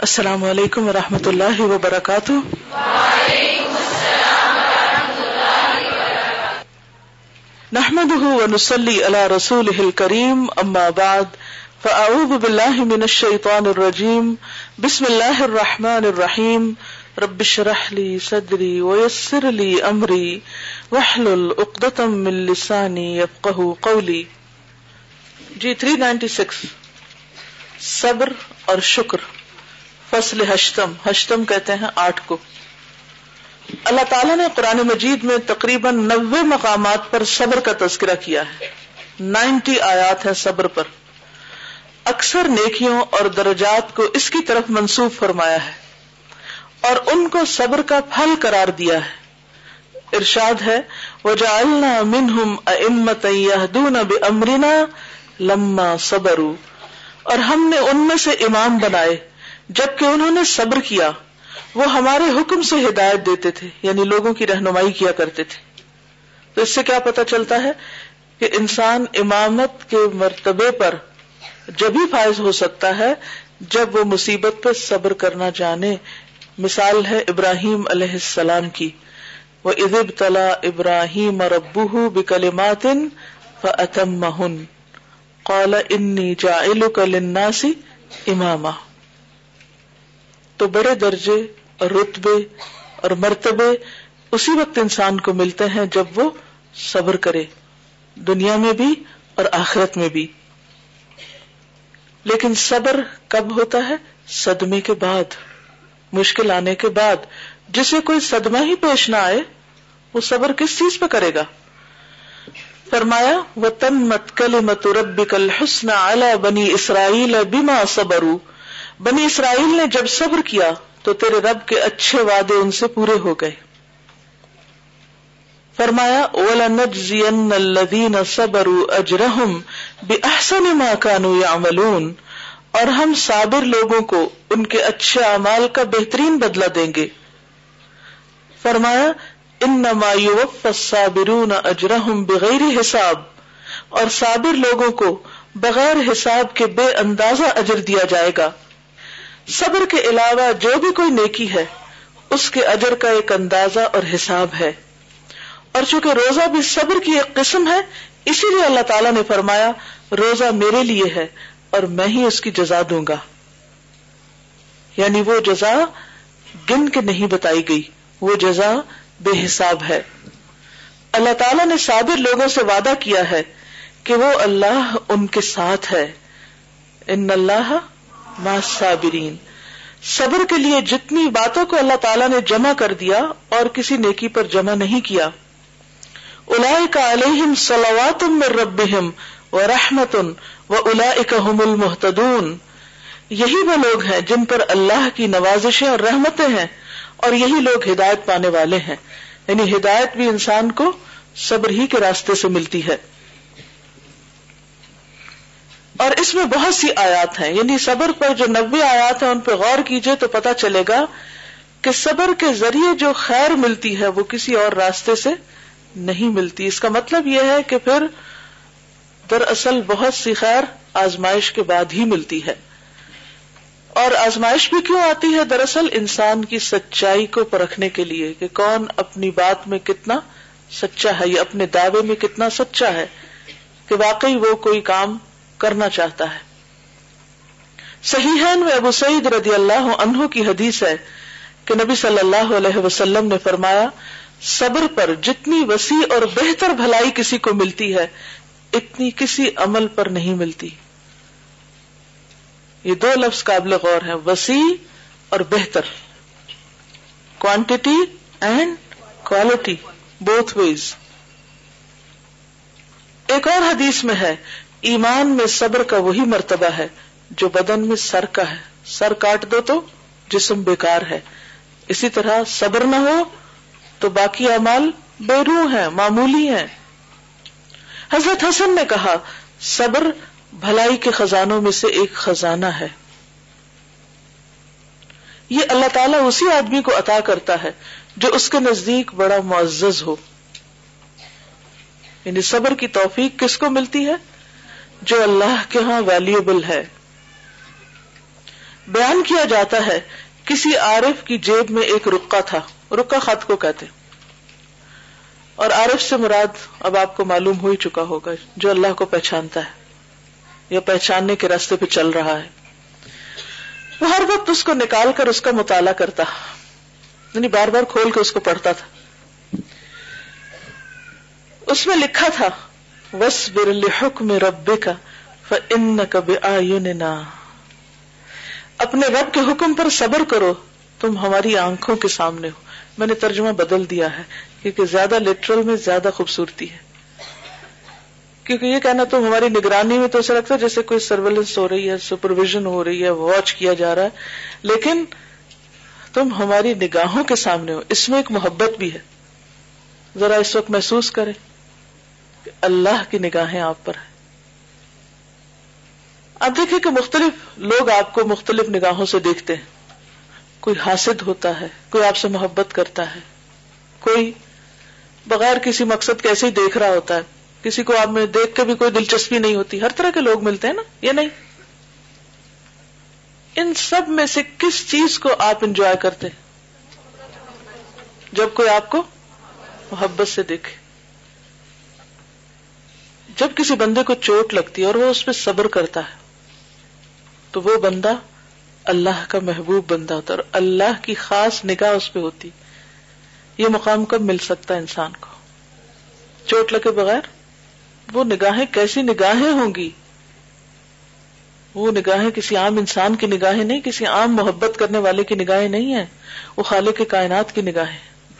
السلام علیکم ورحمۃ اللہ وبرکاتہ۔ وعلیکم السلام ورحمۃ اللہ وبرکاتہ۔ نحمده ونصلي على رسوله الكريم، اما بعد فاعوذ باللہ من الشیطان الرجیم، بسم اللہ الرحمن الرحیم، رب اشرح لي صدری ويسر لي امری واحلل عقدۃ من لسانی یفقهوا قولی۔ جی 396 صبر اور شکر، فصل ہشتم کہتے ہیں 8 کو۔ اللہ تعالیٰ نے قرآن مجید میں تقریباً 90 مقامات پر صبر کا تذکرہ کیا ہے، 90 آیات ہیں صبر پر۔ اکثر نیکیوں اور درجات کو اس کی طرف منسوب فرمایا ہے اور ان کو صبر کا پھل قرار دیا ہے۔ ارشاد ہے وَجَعَلْنَا مِنْهُمْ أَئِمَّةً يَهْدُونَ بِأَمْرِنَا لَمَّا صَبَرُوا، اور ہم نے ان میں سے امام بنائے جبکہ انہوں نے صبر کیا، وہ ہمارے حکم سے ہدایت دیتے تھے، یعنی لوگوں کی رہنمائی کیا کرتے تھے۔ تو اس سے کیا پتہ چلتا ہے کہ انسان امامت کے مرتبے پر جبھی فائز ہو سکتا ہے جب وہ مصیبت پہ صبر کرنا جانے۔ مثال ہے ابراہیم علیہ السلام کی، وَإِذِ ابْتَلَىٰ إِبْرَاهِيمَ رَبُّهُ بِكَلِمَاتٍ فَأَتَمَّهُنَّ قَالَ إِنِّي جَاعِلُكَ لِلنَّاسِ إِمَامًا۔ تو بڑے درجے اور رتبے اور مرتبے اسی وقت انسان کو ملتے ہیں جب وہ صبر کرے، دنیا میں بھی اور آخرت میں بھی۔ لیکن صبر کب ہوتا ہے؟ صدمے کے بعد، مشکل آنے کے بعد۔ جسے کوئی صدمہ ہی پیش نہ آئے وہ صبر کس چیز پہ کرے گا؟ فرمایا وَتَمَّتْ كَلِمَةُ رَبِّكَ الْحُسْنَى عَلَى بَنِي إِسْرَائِيلَ بِمَا صَبَرُوا، بنی اسرائیل نے جب صبر کیا تو تیرے رب کے اچھے وعدے ان سے پورے ہو گئے۔ فرمایا وَلَنَجْزِيَنَّ الَّذِينَ صَبَرُوا أَجْرَهُمْ بِأَحْسَنِ مَا كَانُوا يَعْمَلُونَ، اور ہم صابر لوگوں کو ان کے اچھے اعمال کا بہترین بدلہ دیں گے۔ فرمایا إِنَّمَا يُوَفَّى الصَّابِرُونَ أَجْرَهُمْ بِغَيْرِ حساب، اور صابر لوگوں کو بغیر حساب کے بے اندازہ اجر دیا جائے گا۔ صبر کے علاوہ جو بھی کوئی نیکی ہے اس کے اجر کا ایک اندازہ اور حساب ہے، اور چونکہ روزہ بھی صبر کی ایک قسم ہے اسی لیے اللہ تعالیٰ نے فرمایا روزہ میرے لیے ہے اور میں ہی اس کی جزا دوں گا، یعنی وہ جزا گن کے نہیں بتائی گئی، وہ جزا بے حساب ہے۔ اللہ تعالیٰ نے صابر لوگوں سے وعدہ کیا ہے کہ وہ اللہ ان کے ساتھ ہے، ان اللہ مع الصابرین۔ صبر کے لیے جتنی باتوں کو اللہ تعالیٰ نے جمع کر دیا اور کسی نیکی پر جمع نہیں کیا۔ اولئک علیہم صلوات من ربہم ورحمۃ واولئک ھم المہتدون، یہی وہ لوگ ہیں جن پر اللہ کی نوازشیں اور رحمتیں ہیں اور یہی لوگ ہدایت پانے والے ہیں، یعنی ہدایت بھی انسان کو صبر ہی کے راستے سے ملتی ہے۔ اور اس میں بہت سی آیات ہیں، یعنی صبر پر جو 90 آیات ہیں ان پہ غور کیجئے تو پتہ چلے گا کہ صبر کے ذریعے جو خیر ملتی ہے وہ کسی اور راستے سے نہیں ملتی۔ اس کا مطلب یہ ہے کہ پھر دراصل بہت سی خیر آزمائش کے بعد ہی ملتی ہے۔ اور آزمائش بھی کیوں آتی ہے؟ دراصل انسان کی سچائی کو پرکھنے کے لیے کہ کون اپنی بات میں کتنا سچا ہے یا اپنے دعوے میں کتنا سچا ہے کہ واقعی وہ کوئی کام کرنا چاہتا ہے۔ صحیحین میں ابو سعید رضی اللہ عنہ کی حدیث ہے کہ نبی صلی اللہ علیہ وسلم نے فرمایا صبر پر جتنی وسیع اور بہتر بھلائی کسی کو ملتی ہے اتنی کسی عمل پر نہیں ملتی۔ یہ 2 لفظ قابل غور ہیں، وسیع اور بہتر، quantity and quality, both ways. ایک اور حدیث میں ہے ایمان میں صبر کا وہی مرتبہ ہے جو بدن میں سر کا ہے، سر کاٹ دو تو جسم بیکار ہے، اسی طرح صبر نہ ہو تو باقی اعمال بے روح ہیں، معمولی ہیں۔ حضرت حسن نے کہا صبر بھلائی کے خزانوں میں سے ایک خزانہ ہے، یہ اللہ تعالیٰ اسی آدمی کو عطا کرتا ہے جو اس کے نزدیک بڑا معزز ہو۔ یعنی صبر کی توفیق کس کو ملتی ہے؟ جو اللہ کے ہاں ویلیوبل ہے۔ بیان کیا جاتا ہے کسی عارف کی جیب میں ایک رقہ تھا، رقہ خط کو کہتے، اور عارف سے مراد اب آپ کو معلوم ہو ہی چکا ہوگا، جو اللہ کو پہچانتا ہے یا پہچاننے کے راستے پہ چل رہا ہے. وہ ہر وقت اس کو نکال کر اس کا مطالعہ کرتا، یعنی بار بار کھول کے اس کو پڑھتا تھا. اس میں لکھا تھا وَاصْبِرْ لِحُكْمِ رَبِّكَ فَإِنَّكَ بِأَعْيُنِنَا، اپنے رب کے حکم پر صبر کرو، تم ہماری آنکھوں کے سامنے ہو. میں نے ترجمہ بدل دیا ہے کیونکہ زیادہ لٹرل میں زیادہ خوبصورتی ہے، کیونکہ یہ کہنا تم ہماری نگرانی میں تو اسے لگتا ہے جیسے کوئی سرویلنس ہو رہی ہے، سپرویژن ہو رہی ہے، واچ کیا جا رہا ہے، لیکن تم ہماری نگاہوں کے سامنے ہو. اس میں ایک محبت بھی ہے. ذرا اس وقت محسوس کریں کہ اللہ کی نگاہیں آپ پر ہیں. آپ دیکھیں کہ مختلف لوگ آپ کو مختلف نگاہوں سے دیکھتے ہیں. کوئی حاسد ہوتا ہے، کوئی آپ سے محبت کرتا ہے، کوئی بغیر کسی مقصد کے ایسے ہی دیکھ رہا ہوتا ہے، کسی کو آپ میں دیکھ کے بھی کوئی دلچسپی نہیں ہوتی. ہر طرح کے لوگ ملتے ہیں نا، یہ نہیں. ان سب میں سے کس چیز کو آپ انجوائے کرتے ہیں؟ جب کوئی آپ کو محبت سے دیکھے. جب کسی بندے کو چوٹ لگتی ہے اور وہ اس پہ صبر کرتا ہے تو وہ بندہ اللہ کا محبوب بندہ ہوتا ہے اور اللہ کی خاص نگاہ اس پہ ہوتی. یہ مقام کب مل سکتا ہے انسان کو؟ چوٹ لگے بغیر. وہ نگاہیں کیسی نگاہیں ہوں گی؟ وہ نگاہیں کسی عام انسان کی نگاہیں نہیں، کسی عام محبت کرنے والے کی نگاہیں نہیں ہیں. وہ خالق کائنات کی نگاہیں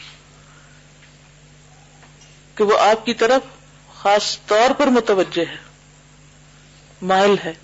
کہ وہ آپ کی طرف خاص طور پر متوجہ ہے، مائل ہے.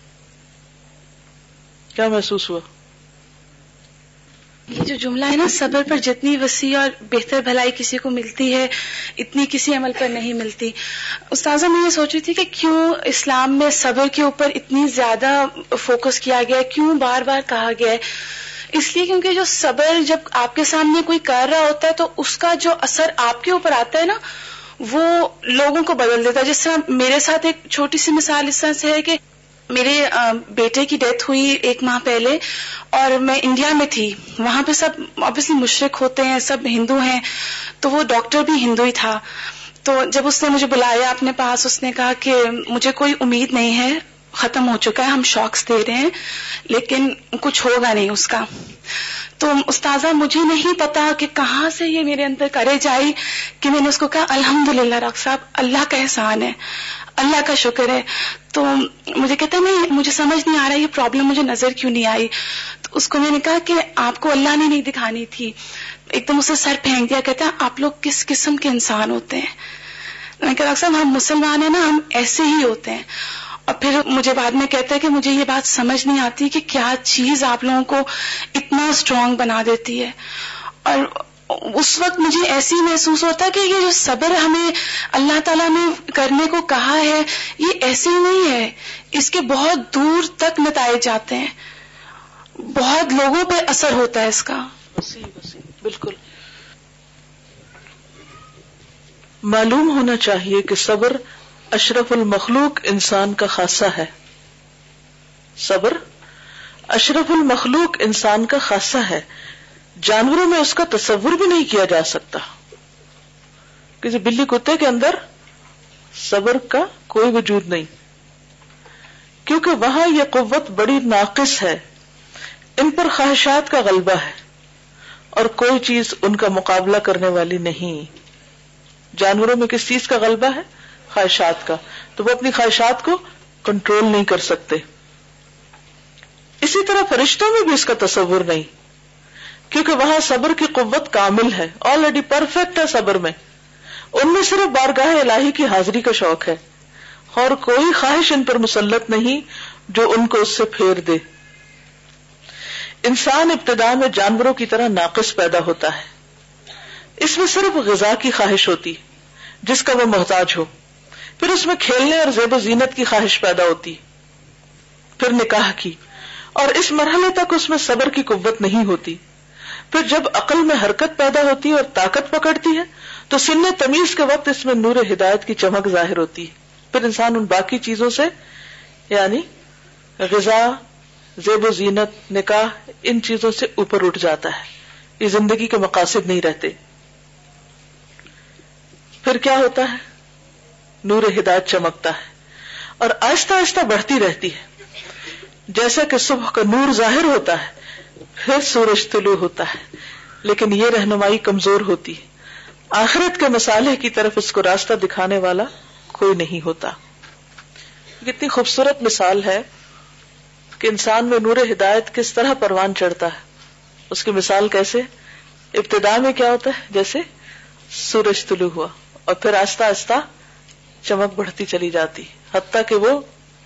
کیا محسوس ہوا؟ یہ جو جملہ ہے نا، صبر پر جتنی وسیع اور بہتر بھلائی کسی کو ملتی ہے اتنی کسی عمل پر نہیں ملتی. استاذہ میں یہ سوچ رہی تھی کہ کیوں اسلام میں صبر کے اوپر اتنی زیادہ فوکس کیا گیا ہے، کیوں بار بار کہا گیا ہے؟ اس لیے کیونکہ جو صبر جب آپ کے سامنے کوئی کر رہا ہوتا ہے تو اس کا جو اثر آپ کے اوپر آتا ہے نا، وہ لوگوں کو بدل دیتا ہے. جس طرح میرے ساتھ ایک چھوٹی سی مثال اس طرح سے ہے کہ میرے بیٹے کی ڈیتھ ہوئی 1 ماہ پہلے اور میں انڈیا میں تھی. وہاں پہ سب obviously مشرک ہوتے ہیں، سب ہندو ہیں، تو وہ ڈاکٹر بھی ہندو ہی تھا. تو جب اس نے مجھے بلایا اپنے پاس، اس نے کہا کہ مجھے کوئی امید نہیں ہے، ختم ہو چکا ہے، ہم شاکس دے رہے ہیں لیکن کچھ ہوگا نہیں اس کا. تو استاذہ مجھے نہیں پتا کہ کہاں سے یہ میرے اندر کریج آئی کہ میں نے اس کو کہا الحمدللہ ڈاکٹر صاحب، اللہ کا احسان ہے، اللہ کا شکر ہے. تو مجھے کہتا ہے نہیں، مجھے سمجھ نہیں آ رہا یہ پرابلم مجھے نظر کیوں نہیں آئی. تو اس کو میں نے کہا کہ آپ کو اللہ نے نہیں دکھانی تھی. ایک دم اسے سر پھینک دیا، کہتا ہے آپ لوگ کس قسم کے انسان ہوتے ہیں. میں کہا ڈاکٹر صاحب ہم مسلمان ہیں نا، ہم ایسے ہی ہوتے ہیں. اور پھر مجھے بعد میں کہتا ہے کہ مجھے یہ بات سمجھ نہیں آتی کہ کیا چیز آپ لوگوں کو اتنا اسٹرانگ بنا دیتی ہے. اور اس وقت مجھے ایسی محسوس ہوتا ہے کہ یہ جو صبر ہمیں اللہ تعالیٰ نے کرنے کو کہا ہے یہ ایسے ہی نہیں ہے، اس کے بہت دور تک نتائج جاتے ہیں، بہت لوگوں پہ اثر ہوتا ہے اس کا. بالکل معلوم ہونا چاہیے کہ صبر اشرف المخلوق انسان کا خاصہ ہے. صبر اشرف المخلوق انسان کا خاصہ ہے. جانوروں میں اس کا تصور بھی نہیں کیا جا سکتا. کسی بلی کتے کے اندر صبر کا کوئی وجود نہیں، کیونکہ وہاں یہ قوت بڑی ناقص ہے. ان پر خواہشات کا غلبہ ہے اور کوئی چیز ان کا مقابلہ کرنے والی نہیں. جانوروں میں کس چیز کا غلبہ ہے؟ خواہشات کا. تو وہ اپنی خواہشات کو کنٹرول نہیں کر سکتے. اسی طرح فرشتوں میں بھی اس کا تصور نہیں، کیونکہ وہاں صبر کی قوت کامل ہے، آلریڈی پرفیکٹ ہے صبر میں. ان میں صرف بارگاہ الہی کی حاضری کا شوق ہے اور کوئی خواہش ان پر مسلط نہیں جو ان کو اس سے پھیر دے. انسان ابتدا میں جانوروں کی طرح ناقص پیدا ہوتا ہے. اس میں صرف غذا کی خواہش ہوتی جس کا وہ محتاج ہو، پھر اس میں کھیلنے اور زیب و زینت کی خواہش پیدا ہوتی، پھر نکاح کی، اور اس مرحلے تک اس میں صبر کی قوت نہیں ہوتی. پھر جب عقل میں حرکت پیدا ہوتی ہے اور طاقت پکڑتی ہے تو سن تمیز کے وقت اس میں نور ہدایت کی چمک ظاہر ہوتی ہے. پھر انسان ان باقی چیزوں سے یعنی غذا، زیب و زینت، نکاح، ان چیزوں سے اوپر اٹھ جاتا ہے، یہ زندگی کے مقاصد نہیں رہتے. پھر کیا ہوتا ہے؟ نور ہدایت چمکتا ہے اور آہستہ آہستہ بڑھتی رہتی ہے. جیسا کہ صبح کا نور ظاہر ہوتا ہے پھر سورج طلوع ہوتا ہے، لیکن یہ رہنمائی کمزور ہوتی ہے. آخرت کے مصالح کی طرف اس کو راستہ دکھانے والا کوئی نہیں ہوتا. کتنی خوبصورت مثال ہے کہ انسان میں نور ہدایت کس طرح پروان چڑھتا ہے. اس کی مثال کیسے؟ ابتدا میں کیا ہوتا ہے؟ جیسے سورج طلوع ہوا اور پھر آہستہ آہستہ چمک بڑھتی چلی جاتی حتیٰ کہ وہ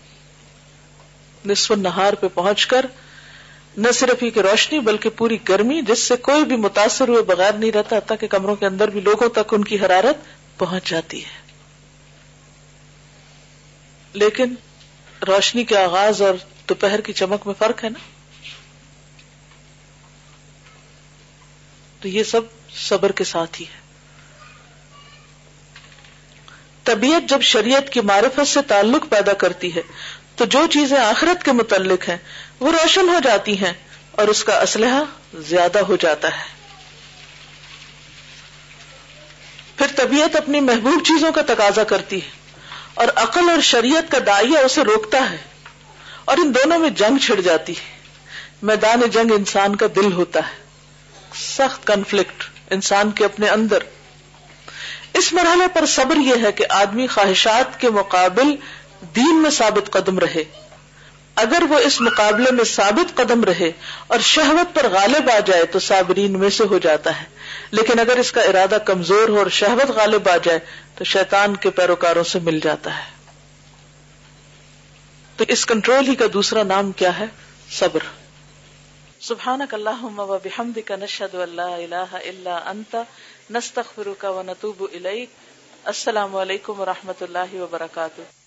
نصف النہار پہ پہنچ کر نہ صرف ہی کہ روشنی بلکہ پوری گرمی جس سے کوئی بھی متاثر ہوئے بغیر نہیں رہتا، حتیٰ کہ کمروں کے اندر بھی لوگوں تک ان کی حرارت پہنچ جاتی ہے. لیکن روشنی کے آغاز اور دوپہر کی چمک میں فرق ہے نا. تو یہ سب صبر کے ساتھ ہی ہے. طبیعت جب شریعت کی معرفت سے تعلق پیدا کرتی ہے تو جو چیزیں آخرت کے متعلق ہیں وہ روشن ہو جاتی ہیں اور اس کا اسلحہ زیادہ ہو جاتا ہے. پھر طبیعت اپنی محبوب چیزوں کا تقاضا کرتی ہے اور عقل اور شریعت کا داعیہ اسے روکتا ہے اور ان دونوں میں جنگ چھڑ جاتی ہے. میدان جنگ انسان کا دل ہوتا ہے، سخت کنفلکٹ انسان کے اپنے اندر. اس مرحلے پر صبر یہ ہے کہ آدمی خواہشات کے مقابل دین میں ثابت قدم رہے. اگر وہ اس مقابلے میں ثابت قدم رہے اور شہوت پر غالب آ جائے تو صابرین میں سے ہو جاتا ہے، لیکن اگر اس کا ارادہ کمزور ہو اور شہوت غالب آ جائے تو شیطان کے پیروکاروں سے مل جاتا ہے. تو اس کنٹرول ہی کا دوسرا نام کیا ہے؟ صبر. سبحانک اللہم و بحمدک نشہد ان لا الہ الا انت نستغفرک و نتوب الیک. السلام علیکم و رحمۃ اللہ وبرکاتہ.